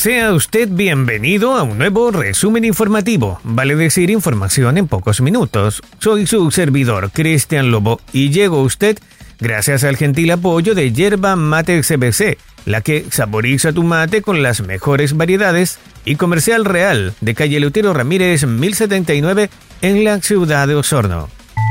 Sea usted bienvenido a un nuevo resumen informativo, vale decir información en pocos minutos. Soy su servidor, Cristian Lobo, y llego a usted gracias al gentil apoyo de Yerba Mate CBC, la que saboriza tu mate con las mejores variedades, y Comercial Real, de calle Eleuterio Ramírez 1079, en la ciudad de Osorno.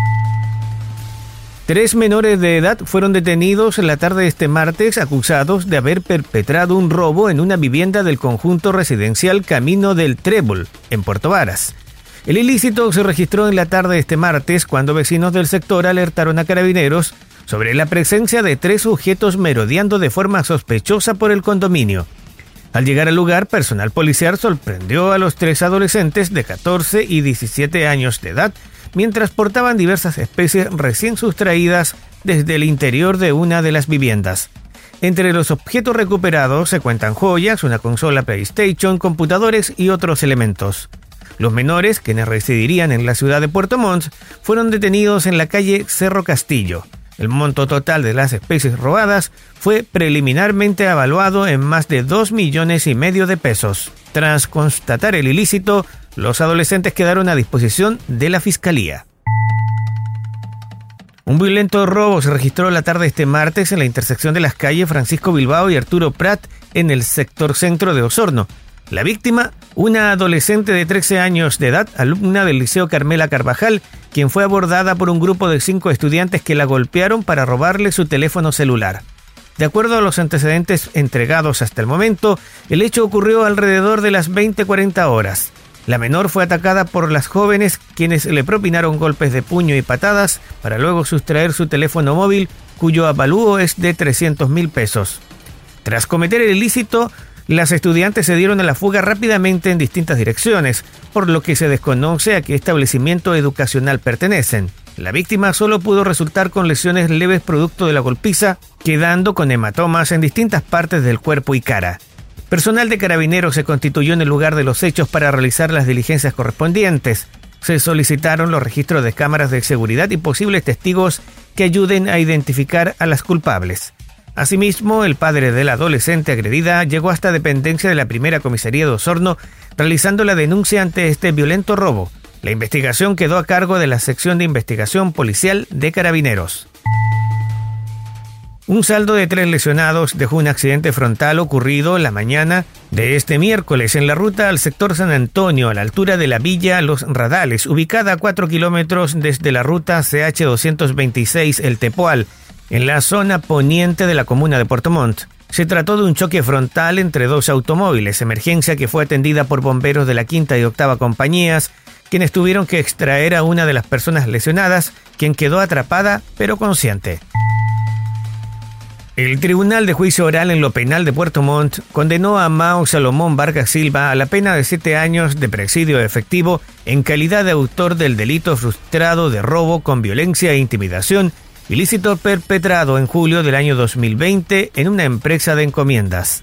3 menores de edad fueron detenidos la tarde de este martes acusados de haber perpetrado un robo en una vivienda del conjunto residencial Camino del Trébol, en Puerto Varas. El ilícito se registró en la tarde de este martes cuando vecinos del sector alertaron a Carabineros sobre la presencia de 3 sujetos merodeando de forma sospechosa por el condominio. Al llegar al lugar, personal policial sorprendió a los 3 adolescentes de 14 y 17 años de edad mientras portaban diversas especies recién sustraídas desde el interior de una de las viviendas. Entre los objetos recuperados se cuentan joyas, una consola PlayStation, computadores y otros elementos. Los menores, quienes residirían en la ciudad de Puerto Montt, fueron detenidos en la calle Cerro Castillo. El monto total de las especies robadas fue preliminarmente evaluado en más de 2,5 millones de pesos. Tras constatar el ilícito, los adolescentes quedaron a disposición de la Fiscalía. Un violento robo se registró la tarde de este martes en la intersección de las calles Francisco Bilbao y Arturo Prat en el sector centro de Osorno. La víctima, una adolescente de 13 años de edad, alumna del Liceo Carmela Carvajal, quien fue abordada por un grupo de 5 estudiantes que la golpearon para robarle su teléfono celular. De acuerdo a los antecedentes entregados hasta el momento, el hecho ocurrió alrededor de las 20:40 horas. La menor fue atacada por las jóvenes, quienes le propinaron golpes de puño y patadas para luego sustraer su teléfono móvil, cuyo avalúo es de 300,000 pesos. Tras cometer el ilícito, las estudiantes se dieron a la fuga rápidamente en distintas direcciones, por lo que se desconoce a qué establecimiento educacional pertenecen. La víctima solo pudo resultar con lesiones leves producto de la golpiza, quedando con hematomas en distintas partes del cuerpo y cara. Personal de Carabineros se constituyó en el lugar de los hechos para realizar las diligencias correspondientes. Se solicitaron los registros de cámaras de seguridad y posibles testigos que ayuden a identificar a las culpables. Asimismo, el padre de la adolescente agredida llegó hasta dependencia de la primera comisaría de Osorno, realizando la denuncia ante este violento robo. La investigación quedó a cargo de la sección de investigación policial de Carabineros. Un saldo de 3 lesionados dejó un accidente frontal ocurrido la mañana de este miércoles en la ruta al sector San Antonio, a la altura de la villa Los Radales, ubicada a 4 kilómetros desde la ruta CH 226 El Tepual, en la zona poniente de la comuna de Puerto Montt. Se trató de un choque frontal entre 2 automóviles, emergencia que fue atendida por bomberos de la 5ª y 8ª compañías, quienes tuvieron que extraer a una de las personas lesionadas, quien quedó atrapada pero consciente. El Tribunal de Juicio Oral en lo Penal de Puerto Montt condenó a Mao Salomón Vargas Silva a la pena de 7 años de presidio efectivo en calidad de autor del delito frustrado de robo con violencia e intimidación, ilícito perpetrado en julio del año 2020 en una empresa de encomiendas.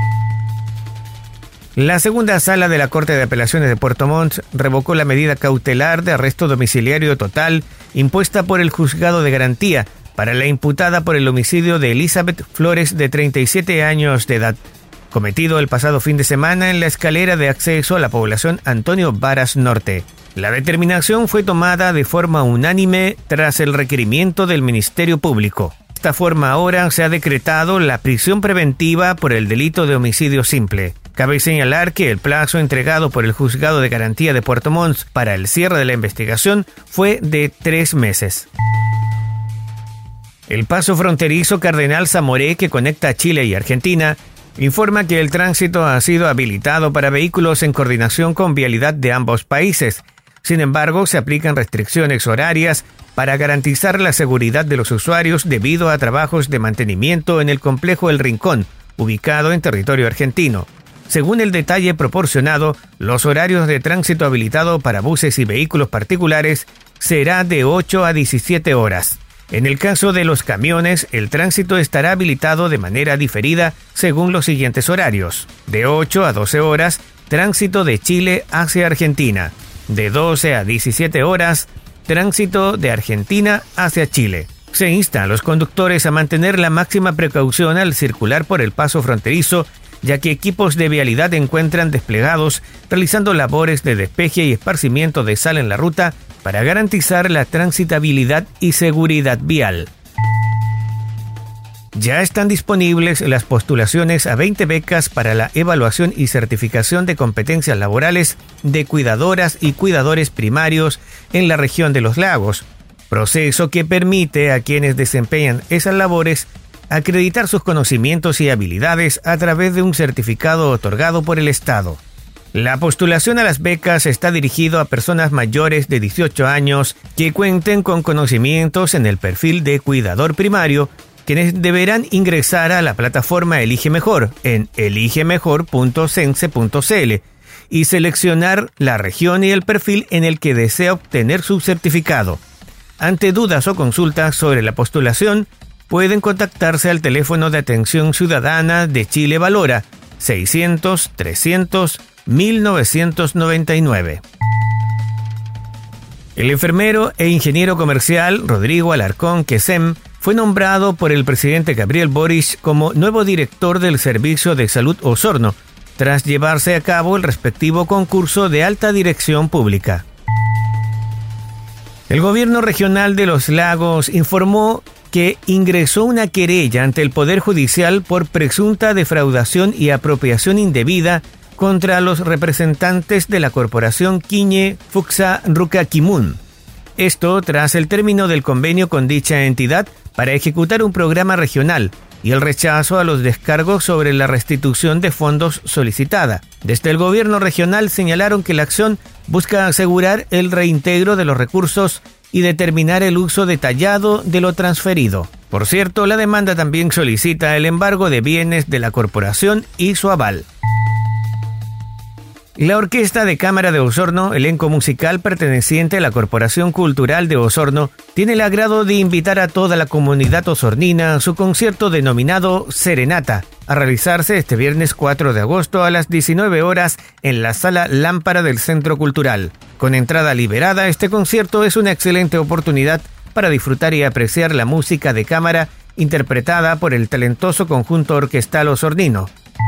La segunda sala de la Corte de Apelaciones de Puerto Montt revocó la medida cautelar de arresto domiciliario total impuesta por el Juzgado de Garantía para la imputada por el homicidio de Elizabeth Flores, de 37 años de edad, cometido el pasado fin de semana en la escalera de acceso a la población Antonio Varas Norte. La determinación fue tomada de forma unánime tras el requerimiento del Ministerio Público. De esta forma ahora se ha decretado la prisión preventiva por el delito de homicidio simple. Cabe señalar que el plazo entregado por el Juzgado de Garantía de Puerto Montt para el cierre de la investigación fue de 3 meses. El paso fronterizo Cardenal Zamoré, que conecta Chile y Argentina, informa que el tránsito ha sido habilitado para vehículos en coordinación con vialidad de ambos países. Sin embargo, se aplican restricciones horarias para garantizar la seguridad de los usuarios debido a trabajos de mantenimiento en el complejo El Rincón, ubicado en territorio argentino. Según el detalle proporcionado, los horarios de tránsito habilitado para buses y vehículos particulares será de 8 a 17 horas. En el caso de los camiones, el tránsito estará habilitado de manera diferida según los siguientes horarios. De 8 a 12 horas, tránsito de Chile hacia Argentina. De 12 a 17 horas, tránsito de Argentina hacia Chile. Se insta a los conductores a mantener la máxima precaución al circular por el paso fronterizo, ya que equipos de vialidad se encuentran desplegados realizando labores de despeje y esparcimiento de sal en la ruta para garantizar la transitabilidad y seguridad vial. Ya están disponibles las postulaciones a 20 becas para la evaluación y certificación de competencias laborales de cuidadoras y cuidadores primarios en la región de los lagos, proceso que permite a quienes desempeñan esas labores acreditar sus conocimientos y habilidades a través de un certificado otorgado por el Estado. La postulación a las becas está dirigido a personas mayores de 18 años que cuenten con conocimientos en el perfil de cuidador primario, quienes deberán ingresar a la plataforma Elige Mejor en eligemejor.cense.cl y seleccionar la región y el perfil en el que desea obtener su certificado. Ante dudas o consultas sobre la postulación, pueden contactarse al teléfono de atención ciudadana de Chile Valora 600-300-1999. El enfermero e ingeniero comercial Rodrigo Alarcón Quesem fue nombrado por el presidente Gabriel Boric como nuevo director del Servicio de Salud Osorno, tras llevarse a cabo el respectivo concurso de alta dirección pública. El gobierno regional de Los Lagos informó que ingresó una querella ante el Poder Judicial por presunta defraudación y apropiación indebida contra los representantes de la corporación Quiñe Fuxa Rucaquimun. Esto tras el término del convenio con dicha entidad para ejecutar un programa regional y el rechazo a los descargos sobre la restitución de fondos solicitada. Desde el gobierno regional señalaron que la acción busca asegurar el reintegro de los recursos y determinar el uso detallado de lo transferido. Por cierto, la demanda también solicita el embargo de bienes de la corporación y su aval. La Orquesta de Cámara de Osorno, elenco musical perteneciente a la Corporación Cultural de Osorno, tiene el agrado de invitar a toda la comunidad osornina a su concierto denominado Serenata, a realizarse este viernes 4 de agosto a las 19 horas en la Sala Lámpara del Centro Cultural. Con entrada liberada, este concierto es una excelente oportunidad para disfrutar y apreciar la música de cámara interpretada por el talentoso conjunto orquestal osornino.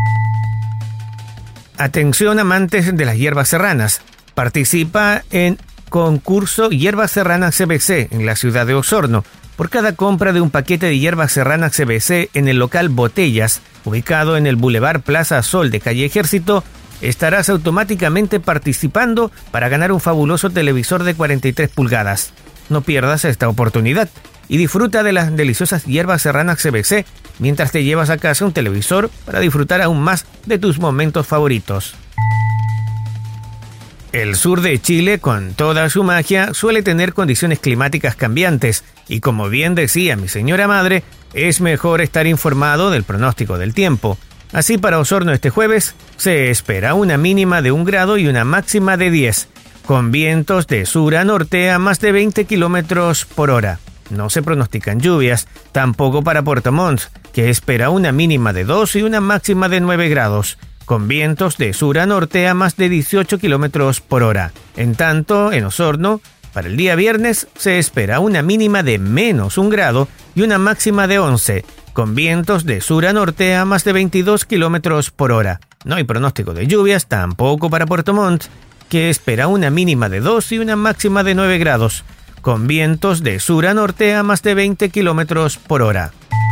Atención amantes de las hierbas serranas. Participa en concurso Hierbas Serranas CBC en la ciudad de Osorno. Por cada compra de un paquete de hierbas serranas CBC en el local Botellas, ubicado en el Boulevard Plaza Sol de Calle Ejército, estarás automáticamente participando para ganar un fabuloso televisor de 43 pulgadas. No pierdas esta oportunidad y disfruta de las deliciosas hierbas serranas CBC mientras te llevas a casa un televisor para disfrutar aún más de tus momentos favoritos. El sur de Chile, con toda su magia, suele tener condiciones climáticas cambiantes y, como bien decía mi señora madre, es mejor estar informado del pronóstico del tiempo. Así, para Osorno este jueves se espera una mínima de 1 grado y una máxima de 10, con vientos de sur a norte a más de 20 kilómetros por hora. No se pronostican lluvias, tampoco para Puerto Montt, que espera una mínima de 2 y una máxima de 9 grados, con vientos de sur a norte a más de 18 kilómetros por hora. En tanto, en Osorno, para el día viernes se espera una mínima de menos 1 grado y una máxima de 11, con vientos de sur a norte a más de 22 kilómetros por hora. No hay pronóstico de lluvias, tampoco para Puerto Montt, que espera una mínima de 2 y una máxima de 9 grados, con vientos de sur a norte a más de 20 kilómetros por hora.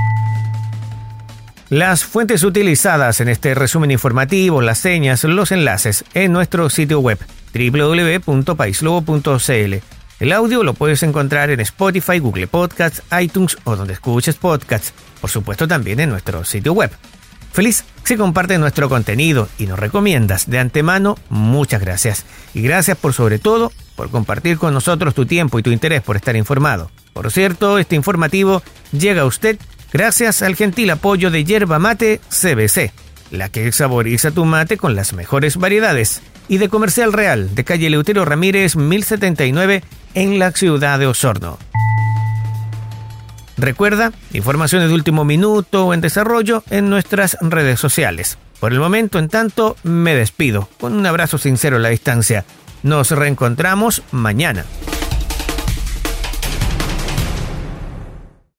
Las fuentes utilizadas en este resumen informativo, las señas, los enlaces en nuestro sitio web www.paislobo.cl. El audio lo puedes encontrar en Spotify, Google Podcasts, iTunes o donde escuches podcasts. Por supuesto también en nuestro sitio web. Feliz si compartes nuestro contenido y nos recomiendas. De antemano, muchas gracias. Y gracias sobre todo por compartir con nosotros tu tiempo y tu interés por estar informado. Por cierto, este informativo llega a usted gracias al gentil apoyo de Yerba Mate CBC, la que saboriza tu mate con las mejores variedades, y de Comercial Real, de calle Eleuterio Ramírez 1079 en la ciudad de Osorno. Recuerda, informaciones de último minuto o en desarrollo en nuestras redes sociales. Por el momento, en tanto, me despido con un abrazo sincero a la distancia. Nos reencontramos mañana.